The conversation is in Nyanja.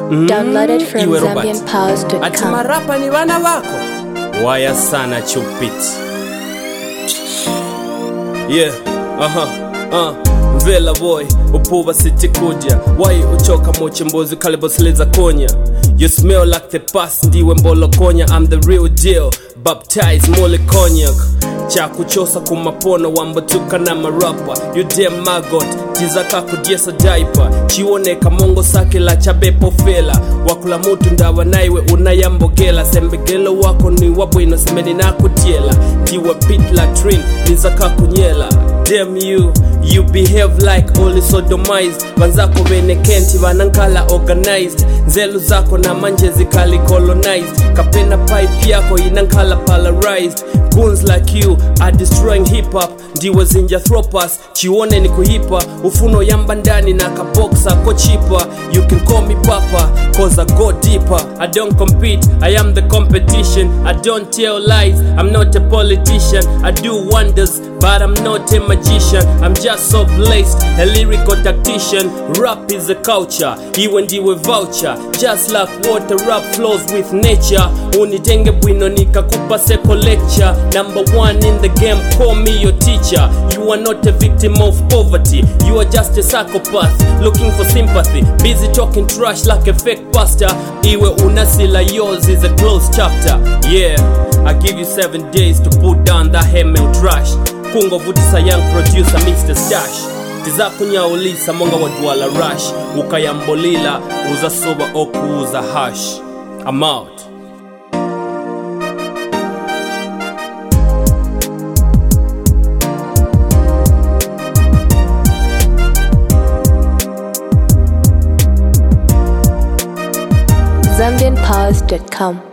Downloaded from Iwe Robert. ZambianPowers.com. Ati marapa ni wana wako waya sana chupiti. Yeah, Vela boy, upuva siti kuja. Wai uchoka moche mbozi kalibosiliza konya. You smell like the past, ndiwe mbolo konya. I'm the real deal, baptized mole cognac. Cha kuchosa kumapono wambotuka na marapa. You damn maggot, tizaka kudiesa diaper. Chioneka mongo sake la chabepo fela. Wakula mutu ndawa naiwe unayambogela. Sembegelo wako ni wabu inosemeni na kutiela. Diwa pit latrine, nizaka kunyela. Damn you behave like only sodomized. Vanzako vene kenti vanankala organized. Nzelu zako na manje zikali colonized. Kapena pipe yako inankala polarized. Goons like you are destroying hip-hop. Ndiwe zinja thropas, chione ni kuhipa. Ufuno yamba ndani na kaboxa ko cheaper. You can call me papa, cause I go deeper. I don't compete, I am the competition. I don't tell lies, I'm not a politician. I do wonders, but I'm not a magician. I'm just so blessed, a lyrical tactician. Rap is a culture, iwe ndiwe voucher. Just like water, rap flows with nature. Unitenge bwino nikakupa seko lecture. Number one in the game, call me your teacher. You are not a victim of poverty, you are just a psychopath looking for sympathy. Busy talking trash like a fake pastor. Iwe unasila, yours is a closed chapter. Yeah, I give you 7 days to put down that hemel trash. Kungo vutisa young producer Mr. Stash. Tiza kunyaulisa monga wadwala rush. Ukayambolila uza soba oku uza hash. I'm out. ZambianPowers.com.